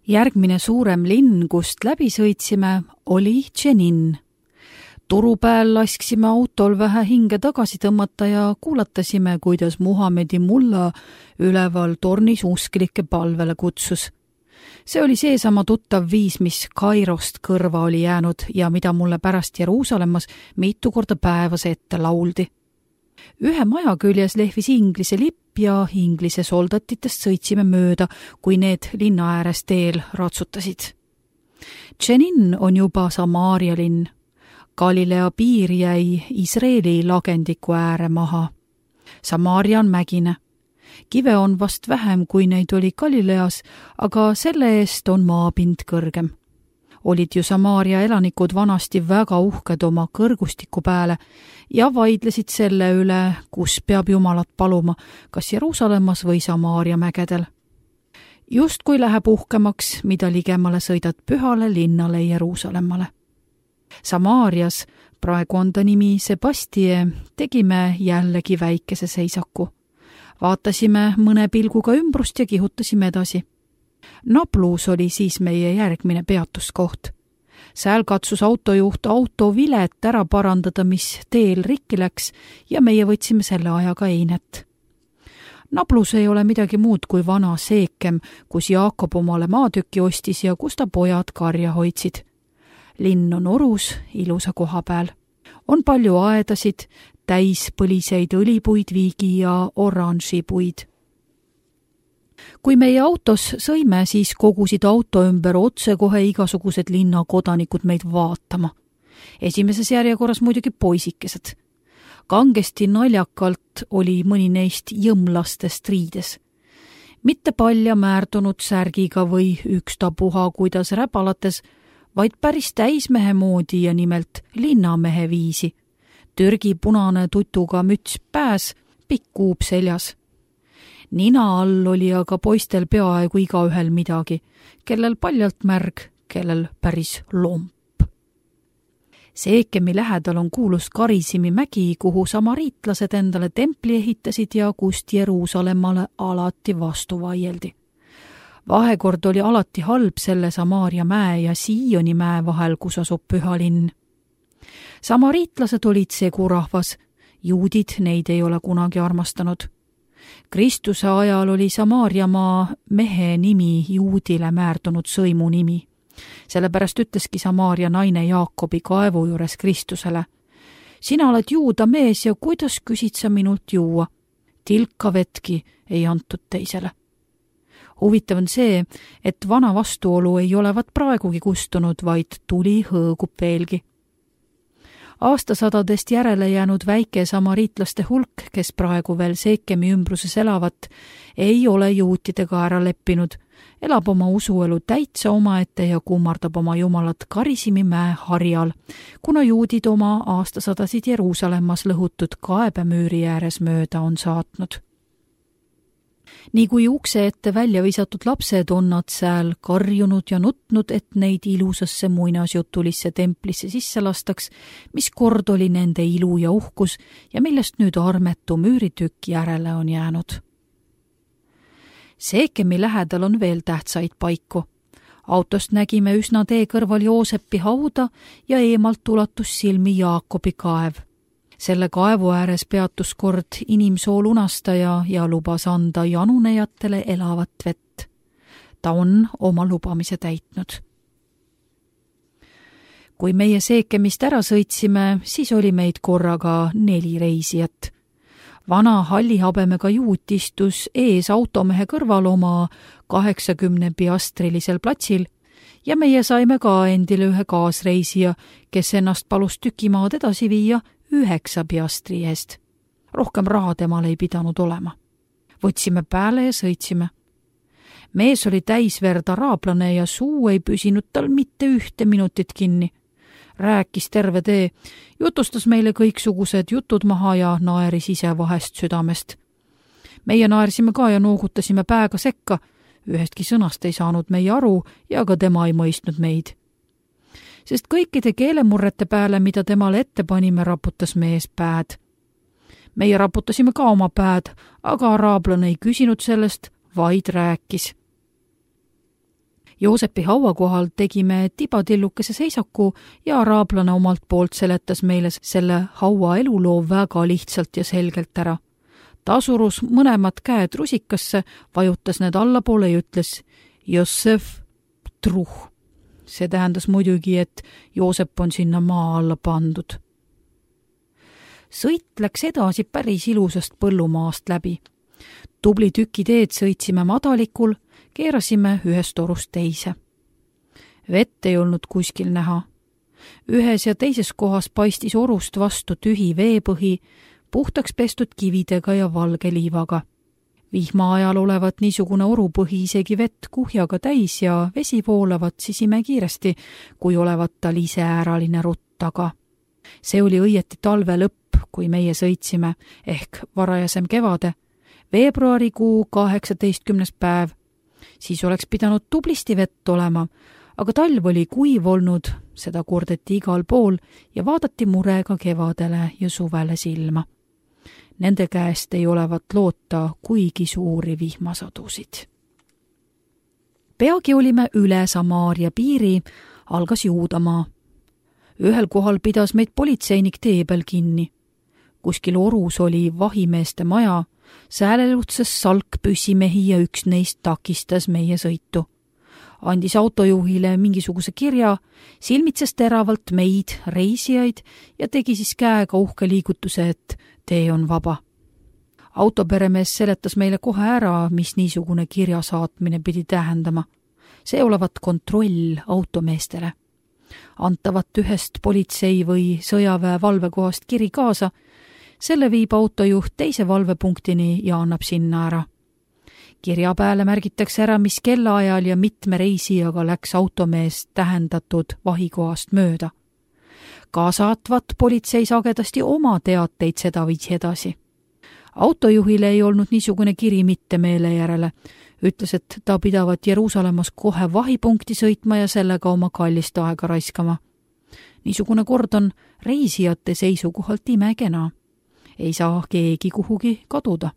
Järgmine suurem linn, kust läbi sõitsime, oli Dženin. Turu peal lasksime autol vähe hinge tagasi tõmmata ja kuulatasime, kuidas Muhamedi mulla üleval tornis usklikke palvele kutsus. See oli seesama tuttav viis, mis Kairost kõrva oli jäänud ja mida mulle pärast Jeruusalemmas mitu korda päevas ette lauldi. Ühe maja küljes lehvis Inglise lipp ja Inglise soldatitest sõitsime mööda, kui need linna ääres teel ratsutasid. Dženin on juba Samaaria linn. Galilea piir jäi Iisraeli lagendiku ääre maha. Samaaria on mägine. Kive on vast vähem, kui neid oli Galileas, aga selle eest on maapind kõrgem. Olid ju Samaaria elanikud vanasti väga uhked oma kõrgustiku peale ja vaidlesid selle üle, kus peab Jumalat paluma, kas Jeruusalemmas või Samaaria mägedel. Just kui läheb uhkemaks, mida ligemale sõidad pühale linnale Jeruusalemmale. Samaarias, praegu on ta nimi Sebastie, tegime jällegi väikese seisaku. Vaatasime mõne pilguga ümbrust ja kihutasime edasi. Nablus oli siis meie järgmine peatuskoht. Sääl katsus autojuht auto vilet ära parandada, mis teel rikki läks ja meie võtsime selle ajaga einet. Nablus ei ole midagi muud kui vana Seekem, kus Jaakob omale maatüki ostis ja kus ta pojad karja hoidsid. Linn on orus, ilusa koha peal. On palju aedasid, täis põliseid õlipuid, viigi ja oranžipuid. Kui meie autos sõime, siis kogusid auto ümber otse kohe igasugused linna kodanikud meid vaatama. Esimeses järjekorras muidugi poisikesed. Kangesti naljakalt oli mõni neist jõmlastest riides. Mitte palja määrdunud särgiga või ükstapuha, kuidas räpalates, vaid päris täismehe moodi ja nimelt linnamehe viisi. Türgi punane tutuga müts pääs, pikk kuub seljas. Nina all oli aga poistel peaaegu igaühel midagi, kellel paljalt märg, kellel päris lomp. Seekemi lähedal on kuulus Karisimi mägi, kuhu samariitlased endale templi ehitasid ja kust Jeruusalemmale alati vastu vaieldi. Vahekord oli alati halb selle Samaaria mäe ja Sioni mäe vahel, kus asub püha linn. Samariitlased olid segurahvas, juudid neid ei ole kunagi armastanud. Kristuse ajal oli Samaaria maa mehe nimi juudile määrdunud sõimu nimi. Sellepärast ütleski Samaaria naine Jaakobi kaevu juures Kristusele: sina oled juuda mees ja kuidas küsid sa minult juua? Tilka vetki ei antud teisele. Huvitav on see, et vana vastuolu ei olevat praegugi kustunud, vaid tuli hõõgub veelgi. Aastasadadest järele jäänud väike samariitlaste hulk, kes praegu veel Seekemi ümbruses elavat, ei ole juutidega ära leppinud, elab oma usuelu täitsa omaette ja kummardab oma jumalat Karisimi mäe harjal, kuna juudid oma aastasadasid Jeruusalemmas lõhutud kaebemüüri ääres mööda on saatnud. Nii kui ukse ette välja visatud lapsed on nad sääl karjunud ja nutnud, et neid ilusasse muinasjutulisse templisse sisse lastaks, mis kord oli nende ilu ja uhkus ja millest nüüd armetu müüritükk järele on jäänud. Seekemi lähedal on veel tähtsaid paiku. Autost nägime üsna tee kõrval Joosepi hauda ja eemalt ulatus silmi Jaakobi kaev. Selle kaevu ääres peatus kord inimsoo lunastaja ja lubas anda janunejatele elavat vett. Ta on oma lubamise täitnud. Kui meie Seekemist ära sõitsime, siis oli meid korraga 4 reisijat. Vana hallihabemega juut istus ees automehe kõrval oma 80 piastrilisel platsil ja meie saime ka endile ühe kaasreisija, kes ennast palus tükimaad edasi viia 9 piastri eest. Rohkem raha temal ei pidanud olema. Võtsime pääle ja sõitsime. Mees oli täisverd araablane ja suu ei püsinud tal mitte 1 minutit kinni. Rääkis terve tee, jutustas meile kõiksugused jutud maha ja naeris ise vahest südamest. Meie naersime ka ja noogutasime pääga sekka. Ühestki sõnast ei saanud meie aru ja ka tema ei mõistnud meid. Sest kõikide keelemurrete pääle, mida temale ette panime, raputas mees pääd. Meie raputasime ka oma pääd, aga araablane ei küsinud sellest, vaid rääkis. Joosepi haua kohal tegime tibatillukese seisaku ja araablane omalt poolt seletas meile selle haua eluloo väga lihtsalt ja selgelt ära. Ta surus mõlemad käed rusikasse, vajutas need allapoole ja ütles Josef Truh. See tähendas muidugi, et Joosep on sinna maa alla pandud. Sõit läks edasi päris ilusast põllumaast läbi. Tubli tüki teed sõitsime madalikul, keerasime ühest torust teise. Vett ei olnud kuskil näha. Ühes ja teises kohas paistis orust vastu tühi veepõhi, puhtaks pestud kividega ja valge liivaga. Vihma ajal olevat niisugune orupõhi isegi vett kuhjaga täis ja vesi voolavat sisime kiiresti, kui olevat tal iseääraline rutt taga. See oli õieti talve lõpp, kui meie sõitsime, ehk varajasem kevade, veebruarikuu 18. päev. Siis oleks pidanud tublisti vett olema, aga talv oli kuiv olnud, seda kordeti igal pool ja vaadati murega kevadele ja suvele silma. Nende käest ei olevat loota kuigi suuri vihmasadusid. Peagi olime üle Samaaria piiri, algas Juudamaa. Ühel kohal pidas meid politseinik tee peal kinni. Kuskil orus oli vahimeeste maja, säälelutses salk püssimehi ja üks neist takistas meie sõitu. Andis autojuhile mingisuguse kirja, silmitses teravalt meid, reisijaid, ja tegi siis käega uhke liigutuse, et tee on vaba. Autoperemees seletas meile kohe ära, mis niisugune kirja saatmine pidi tähendama. See olevat kontroll automeestele. Antavat ühest politsei või sõjaväe valvekohast kiri kaasa, selle viib autojuht teise valvepunktini ja annab sinna ära. Kirja pääle märgitakse ära, mis kellaajal ja mitme reisijaga läks automees tähendatud vahikohast mööda. Kaasaatvat politsei sagedasti oma teateid sedaviisi edasi. Autojuhile ei olnud niisugune kiri mitte meele järele. Ütles, et ta pidavat Jeruusalemmas kohe vahipunkti sõitma ja sellega oma kallist aega raiskama. Niisugune kord on reisijate seisukohalt imekena. Ei saa keegi kuhugi kaduda.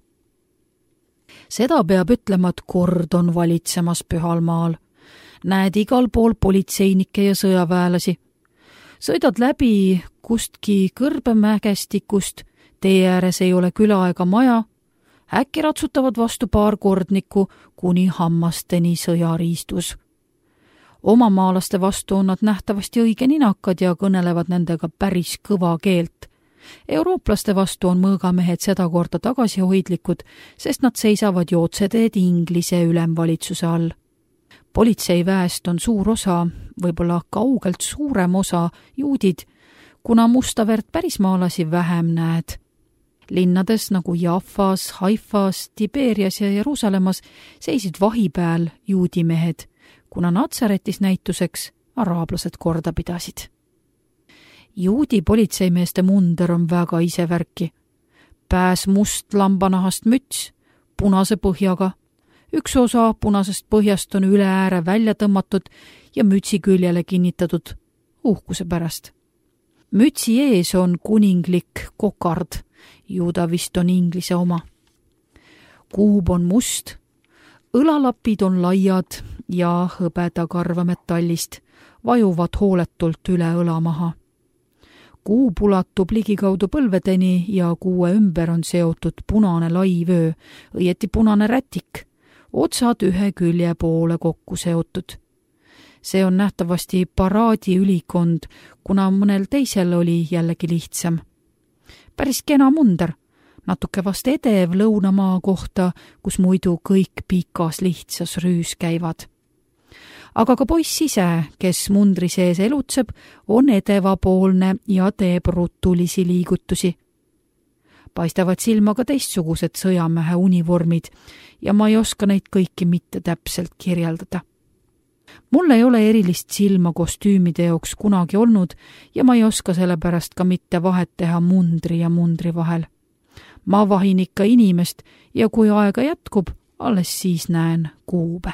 Seda peab ütlema, et kord on valitsemas pühal maal. Näed igal pool politseinikke ja sõjaväelasi. Sõidad läbi kustki kõrbemägestikust, tee ääres ei ole küla ega maja, äkki ratsutavad vastu paar kordnikku kuni hammasteni sõjariistus. Omamaalaste vastu on nad nähtavasti õige ninakad ja kõnelevad nendega päris kõva keelt. Eurooplaste vastu on mõõgamehed seda korda tagasihoidlikud, sest nad seisavad jootseteed Inglise ülemvalitsuse all. Politseiväest on suur osa, võib-olla kaugelt suurem osa juudid, kuna musta verd pärismaalasi vähem näed. Linnades nagu Jaffas, Haifas, Tiberias ja Jeruusalemmas seisid vahipeal juudimehed, kuna Natsaretis näituseks araablased korda pidasid. Juudi politseimeeste munder on väga isevärki. Pääs must lambanahast müts, punase põhjaga. Üks osa punasest põhjast on üle ääre välja tõmmatud ja mütsi küljele kinnitatud uhkuse pärast. Mütsi ees on kuninglik kokard, juuda vist on Inglise oma. Kuub on must, õlalapid on laiad ja hõbedakarva metallist, vajuvad hooletult üle õla maha. Kuub ulatub ligikaudu põlvedeni ja kuue ümber on seotud punane laivöö, õieti punane rätik, otsad ühe külje poole kokku seotud. See on nähtavasti paraadiülikond, kuna mõnel teisel oli jällegi lihtsam. Päris kena munder, natuke vast edev lõunamaa kohta, kus muidu kõik pikas lihtsas rüüs käivad. Aga ka poiss ise, kes mundri sees elutseb, on edevapoolne ja teeb rutulisi liigutusi. Paistavad silma ka teistsugused sõjamehe univormid ja ma ei oska neid kõiki mitte täpselt kirjeldada. Mul ei ole erilist silma kostüümide jaoks kunagi olnud ja ma ei oska sellepärast ka mitte vahet teha mundri ja mundri vahel. Ma vahin ikka inimest ja kui aega jätkub, alles siis näen kuube.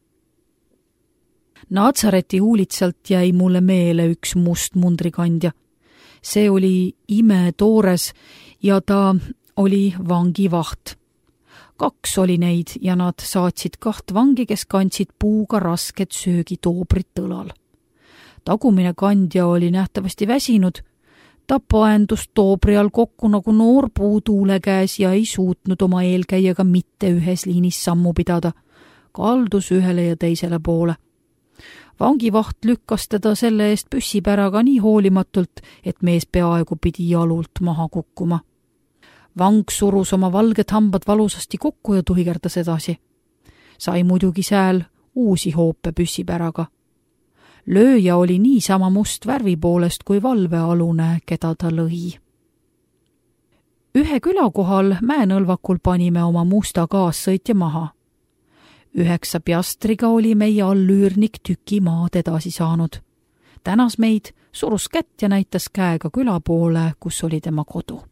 Natsareti huulitsalt jäi mulle meele üks must mundrikandja. See oli imetoores ja ta oli vangivaht. 2 oli neid ja nad saatsid 2 vangi, kes kandsid puuga rasket söögitoobrit õlal. Tagumine kandja oli nähtavasti väsinud. Ta paendus toobri all kokku nagu noor puu tuule käes ja ei suutnud oma eelkäijaga mitte ühes liinis sammu pidada. Kaldus ühele ja teisele poole. Vangivaht lükkas teda selle eest püssipäraga nii hoolimatult, et mees peaaegu pidi jalult maha kukkuma. Vang surus oma valged hambad valusasti kokku ja tuigerdas edasi. Sai muidugi sääl uusi hoope püssipäraga. Lööja oli niisama must värvi poolest kui valvealune, keda ta lõi. Ühe küla kohal mäenõlvakul panime oma musta kaassõitja maha. 9 piastriga oli meie allüürnik tüki maad edasi saanud. Tänas meid, surus kätt ja näitas käega küla poole, kus oli tema kodu.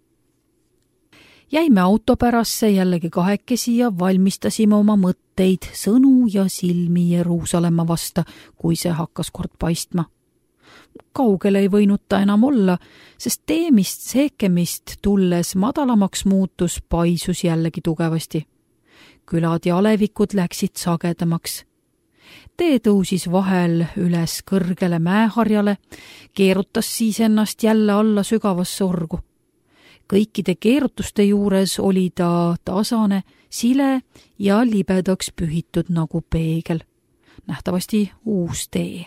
Jäime autopärasse jällegi 2 ja valmistasime oma mõtteid, sõnu ja silmi Jeruusalemma vasta, kui see hakkas kord paistma. Kaugel ei võinud ta enam olla, sest teemist seekemist tulles madalamaks muutus, paisus jällegi tugevasti. Külad ja alevikud läksid sagedamaks. Tee tõusis vahel üles kõrgele mäeharjale, keerutas siis ennast jälle alla sügavasse orgu. Kõikide keerutuste juures oli ta tasane, sile ja libedaks pühitud nagu peegel. Nähtavasti uus tee.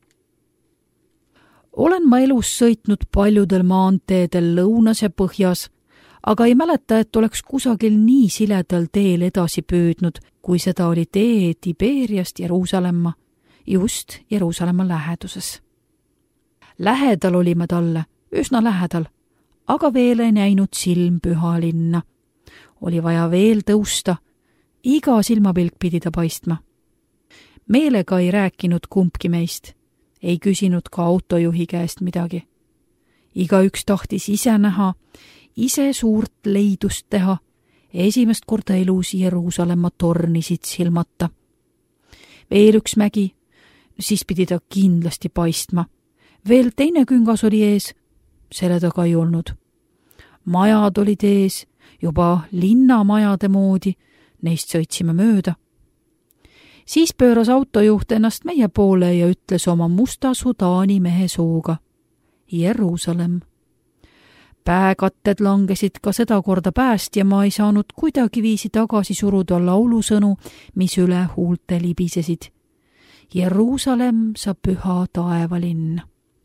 Olen ma elus sõitnud paljudel maanteedel lõunas ja põhjas, aga ei mäleta, et oleks kusagil nii siledal teel edasi püüdnud, kui seda oli tee Tiberiast Jeruusalemma, just Jeruusalemma läheduses. Lähedal olime talle, üsna lähedal, aga veel ei näinud silm püha linna. Oli vaja veel tõusta, iga silmapilk pidi ta paistma. Meelega ei rääkinud kumbki meist, ei küsinud ka autojuhi käest midagi. Igaüks tahtis ise näha, ise suurt leidust teha, esimest korda elus Jeruusalemma tornisid silmata. Veel üks mägi, siis pidi ta kindlasti paistma. Veel teine küngas oli ees, selle taga ei olnud. Majad olid ees, juba linnamajade moodi, neist sõitsime mööda. Siis pööras autojuht ennast meie poole ja ütles oma musta sudaani mehe suuga: Jeruusalemm. Pääkatted langesid ka seda korda pääst ja ma ei saanud kuidagiviisi tagasi suruda laulusõnu, mis üle huulte libisesid. Jeruusalemm, sa püha taevalinn.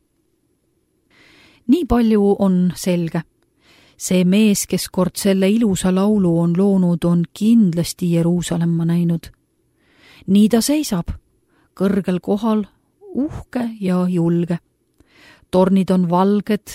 Nii palju on selge. See mees, kes kord selle ilusa laulu on loonud, on kindlasti Jeruusalemma näinud. Nii ta seisab, kõrgel kohal, uhke ja julge. Tornid on valged,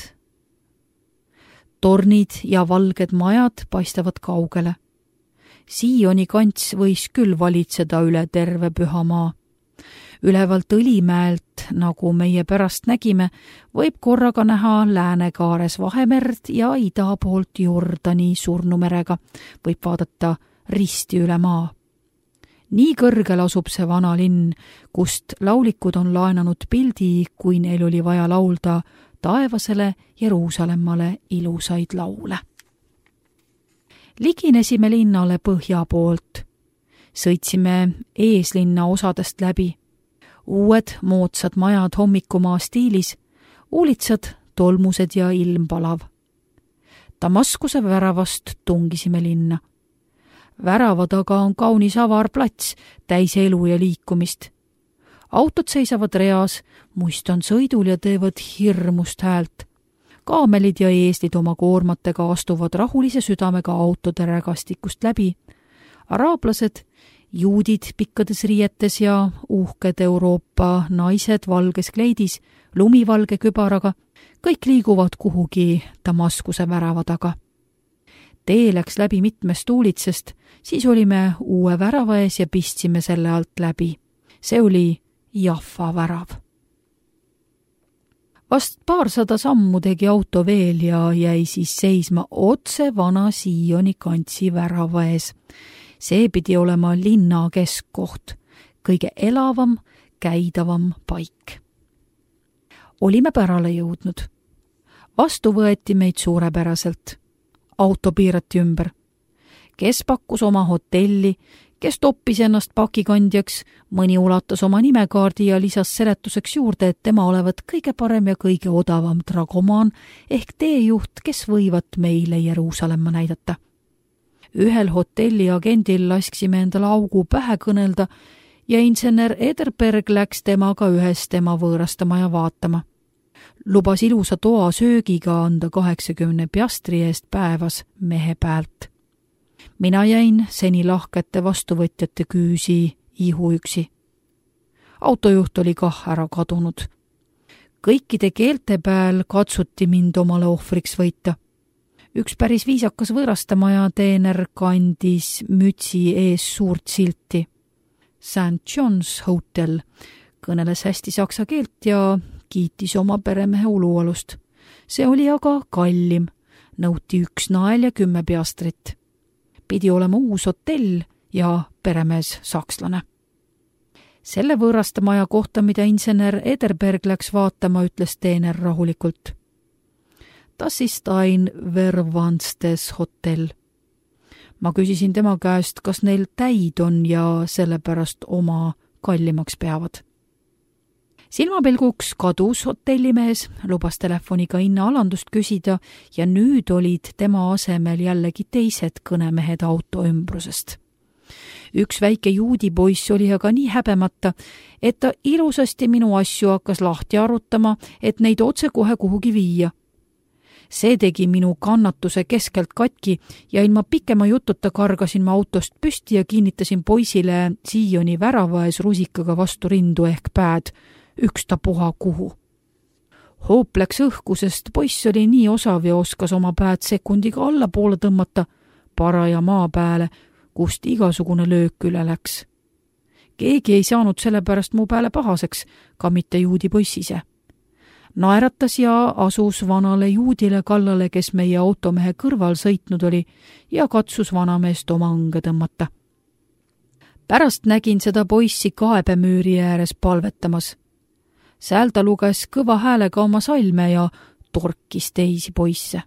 tornid ja valged majad paistavad kaugele. Sioni kants võis küll valitseda üle terve püha maa. Ülevalt Õlimäelt, nagu meie pärast nägime, võib korraga näha läänekaares Vahemerd ja ida poolt Jordani Surnumerega võib vaadata risti üle maa. Nii kõrgel asub see vana linn, kust laulikud on laenanud pildi, kui neil oli vaja laulda taevasele Jeruusalemmale ilusaid laule. Liginesime linnale põhja poolt. Sõitsime eeslinna osadest läbi. Uued moodsad majad hommikumaa stiilis, uulitsad tolmused ja ilm palav. Damaskuse väravast tungisime linna. Värava taga on kaunis avar plats, täis elu ja liikumist. Autod seisavad reas, muist on sõidul ja teevad hirmust häält. Kaamelid ja eeslid oma koormatega astuvad rahulise südamega autode rägastikust läbi. Araablased, juudid pikkades riietes ja uhked Euroopa naised valges kleidis, lumivalge kübaraga, kõik liiguvad kuhugi Damaskuse värava taga. Tee läks läbi mitmest uulitsest, siis olime uue värava ees ja pistsime selle alt läbi. See oli Jaffa värav. Vast 200 sammu tegi auto veel ja jäi siis seisma otse vana Sioni kantsi värava ees. See pidi olema linna keskkoht, kõige elavam, käidavam paik. Olime pärale jõudnud. Vastu võeti meid suurepäraselt. Auto piirati ümber. kes pakkus oma hotelli, kes toppis ennast pakikandjaks, mõni ulatas oma nimekaardi ja lisas seletuseks juurde, et tema olevat kõige parem ja kõige odavam dragomaan ehk teejuht, kes võivat meile Jeruusalemma näidata. Ühel hotelli agendil lasksime endale augu pähe kõnelda ja insener Ederberg läks temaga ühes tema võõrastama ja vaatama. Lubas ilusa toa söögiga anda 80 piastri eest päevas mehe pealt. Mina jäin seni lahkete vastuvõtjate küüsi ihuüksi. Autojuht oli kah ära kadunud. Kõikide keelte peal katsuti mind omale ohvriks võita. Üks päris viisakas võõrastamaja teener kandis mütsi ees suurt silti. St. John's Hotel kõneles hästi saksa keelt ja kiitis oma peremehe ulualust. See oli aga kallim, nõuti 1 nael ja 10 piastrit. Pidi olema uus hotell ja peremees sakslane. Selle võõrastamaja kohta, mida insener Ederberg läks vaatama, ütles teener rahulikult. Das ist ein verwandtes Hotel. Ma küsisin tema käest, kas neil täid on ja sellepärast oma kallimaks peavad. Silmapilguks kadus hotellimees, lubas telefoniga hinnaalandust küsida ja nüüd olid tema asemel jällegi teised kõnemehed auto ümbrusest. Üks väike juudi poiss oli aga nii häbemata, et ta ilusasti minu asju hakkas lahti arutama, et neid otse kohe kuhugi viia. See tegi minu kannatuse keskelt katki ja ilma pikema jututa kargasin ma autost püsti ja kinnitasin poisile siioni värava ees rusikaga vastu rindu ehk pääd, ükstapuha kuhu. Hoop läks õhku, sest poiss oli nii osav ja oskas oma pääd sekundiga allapoole tõmmata paraja maa peale, kust igasugune löök üle läks. Keegi ei saanud sellepärast mu peale pahaseks, ka mitte juudi poiss ise. Naeratas ja asus vanale juudile kallale, kes meie automehe kõrval sõitnud oli ja katsus vanameest oma õnge tõmmata. Pärast nägin seda poissi kaebemüüri ääres palvetamas. Sääl ta luges kõva häälega oma salme ja torkis teisi poisse.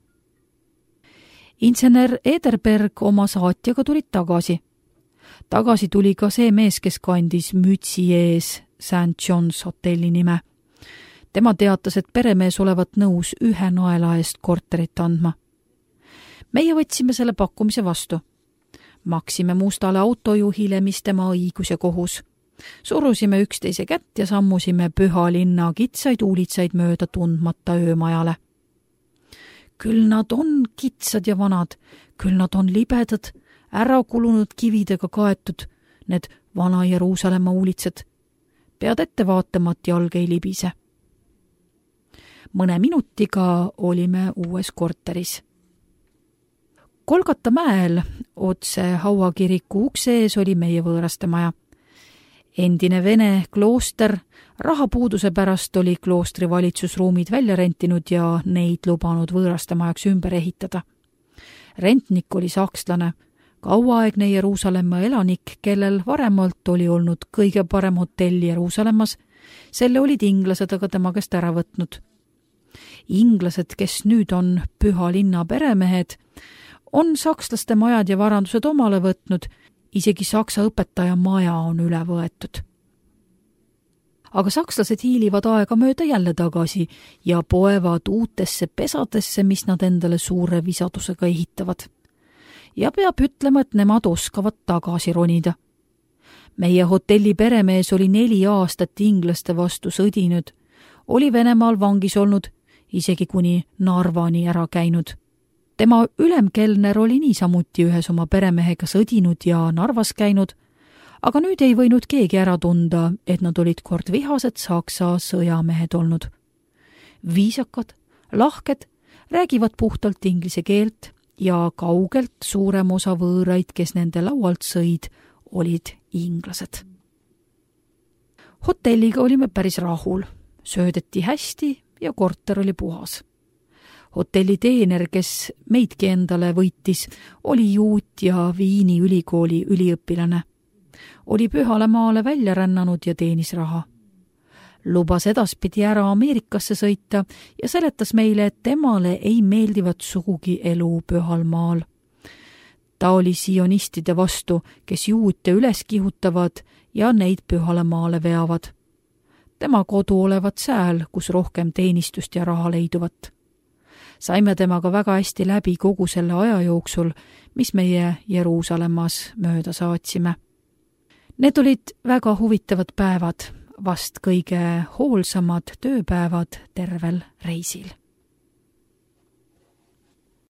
Insener Ederberg oma saatjaga tulid tagasi. Tagasi tuli ka see mees, kes kandis mütsi ees St. John's hotelli nime. Tema teatas, et peremees olevat nõus 1 naela eest korterit andma. Meie võtsime selle pakkumise vastu. Maksime mustale autojuhile, mis tema õigus ja kohus. Surusime üksteise kätt ja sammusime püha linna kitsaid uulitsaid mööda tundmata öömajale. Küll nad on kitsad ja vanad, küll nad on libedad, ära kulunud kividega kaetud, need vana Jeruusalemma uulitsad. Pead ette vaatama, et jalg ei libise. Mõne minutiga olime uues korteris. Kolgata mäel otse hauakiriku ukse ees oli meie võõrastamaja. Endine Vene klooster, rahapuuduse pärast oli kloostri valitsusruumid välja rentinud ja neid lubanud võõrastamajaks ümber ehitada. Rentnik oli sakslane, kauaaegne Jeruusalemma elanik, kellel varemalt oli olnud kõige parem hotell Jeruusalemmas, selle olid inglased aga tema käest ära võtnud. Inglased, kes nüüd on püha linna peremehed, on sakslaste majad ja varandused omale võtnud, isegi saksa õpetaja maja on üle võetud. Aga sakslased hiilivad aega mööda jälle tagasi ja poevad uutesse pesadesse, mis nad endale suure visadusega ehitavad. Ja peab ütlema, et nemad oskavad tagasi ronida. Meie hotelli peremees oli 4 aastat inglaste vastu sõdinud, oli Venemaal vangis olnud, isegi kuni Narvani ära käinud. Tema ülemkelner oli niisamuti ühes oma peremehega sõdinud ja Narvas käinud, aga nüüd ei võinud keegi ära tunda, et nad olid kord vihased saksa sõjamehed olnud. Viisakad, lahked, räägivad puhtalt inglise keelt ja kaugelt suurem osa võõraid, kes nende laualt sõid, olid inglased. Hotelliga olime päris rahul, söödeti hästi ja korter oli puhas. Hotelli teener, kes meidki endale võitis, oli juut ja Viini ülikooli üliõpilane. Oli pühale maale välja rännanud ja teenis raha. Lubas edaspidi ära Ameerikasse sõita ja seletas meile, et temale ei meeldivat sugugi elu pühal maal. Ta oli sionistide vastu, kes juute üles kihutavad ja neid pühale maale veavad. Tema kodu olevat sääl, kus rohkem teenistust ja raha leiduvat. Saime temaga väga hästi läbi kogu selle aja jooksul, mis meie Jeruusalemmas mööda saatsime. Need olid väga huvitavad päevad, vast kõige hoolsamad tööpäevad tervel reisil.